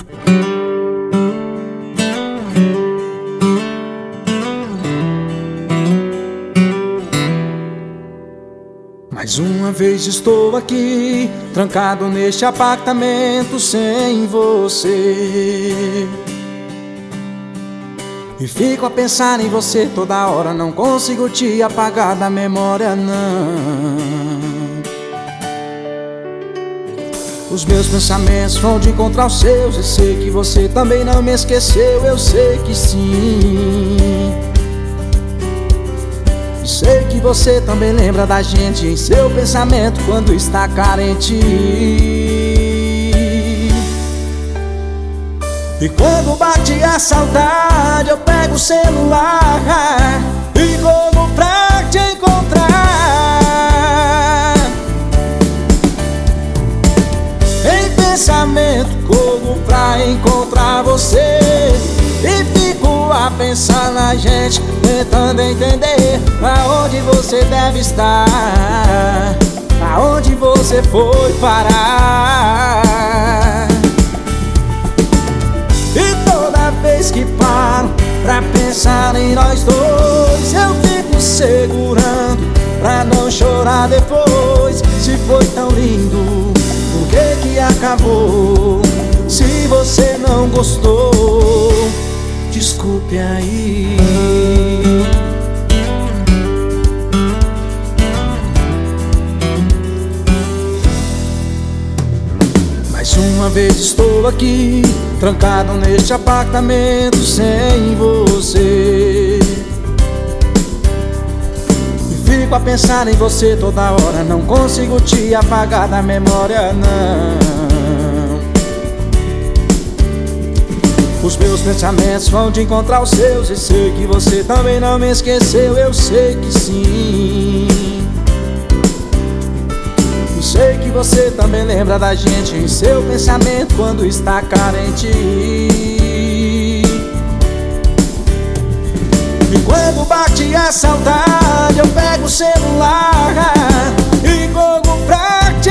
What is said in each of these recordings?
Mais uma vez estou aqui, trancado neste apartamento sem você. E fico a pensar em você toda hora, não consigo te apagar da memória, não. Os meus pensamentos vão de encontrar os seus, e sei que você também não me esqueceu, eu sei que sim. E sei que você também lembra da gente em seu pensamento quando está carente. E quando bate a saudade, eu pego o celular e corro pra te encontrar. Em pensamento, corro pra encontrar você. E fico a pensar na gente, tentando entender aonde você deve estar, aonde você foi parar. E toda vez que paro pra pensar em nós dois, eu fico segurando pra não chorar depois. Se foi tão lindo, por que acabou? Se você não gostou, desculpe aí. Mais uma vez estou aqui, trancado neste apartamento sem você. E fico a pensar em você toda hora, não consigo te apagar da memória, não. Os meus pensamentos vão de encontrar os seus, e sei que você também não me esqueceu, eu sei que sim. E sei que você também lembra da gente em seu pensamento quando está carente. E quando bate a saudade, eu pego o celular e corro pra te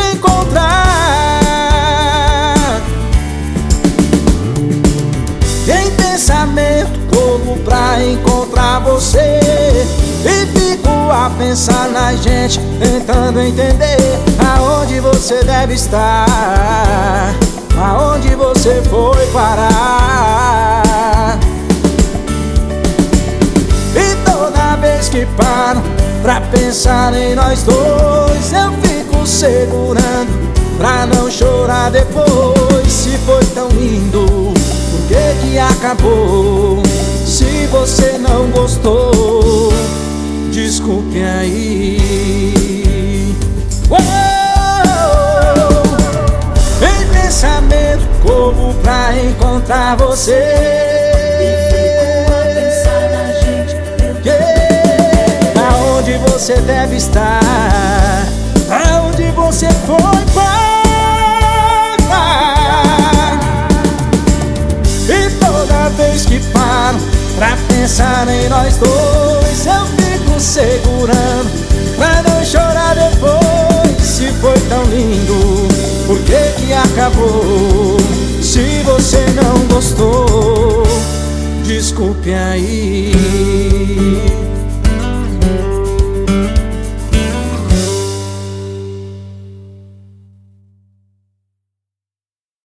encontrar. Em pensamento, corro pra encontrar você. E fico a pensar na gente, tentando entender aonde você deve estar, aonde você foi parar. E toda vez que paro pra pensar em nós dois, eu fico segurando pra não chorar depois. Se foi tão lindo, por que acabou? Se você não gostou, desculpe aí. Em pensamento, corro pra encontrar você. Aonde você deve estar, aonde você foi parar. E toda vez que paro pra pensar em nós dois, eu fico segurando pra não chorar depois. Se foi tão lindo, por que acabou? Se você não gostou, desculpe aí.